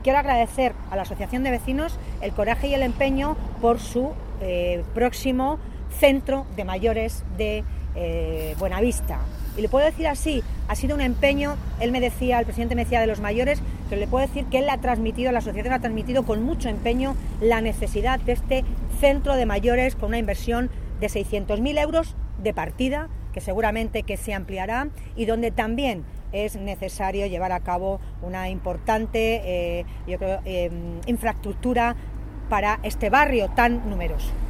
Quiero agradecer a la Asociación de Vecinos el coraje y el empeño por su próximo centro de mayores de Buenavista. Y le puedo decir así, ha sido un empeño, el presidente me decía de los mayores, pero le puedo decir que él ha transmitido, la asociación ha transmitido con mucho empeño la necesidad de este centro de mayores con una inversión de 600.000 euros de partida, que seguramente que se ampliará y donde también es necesario llevar a cabo una importante infraestructura para este barrio tan numeroso.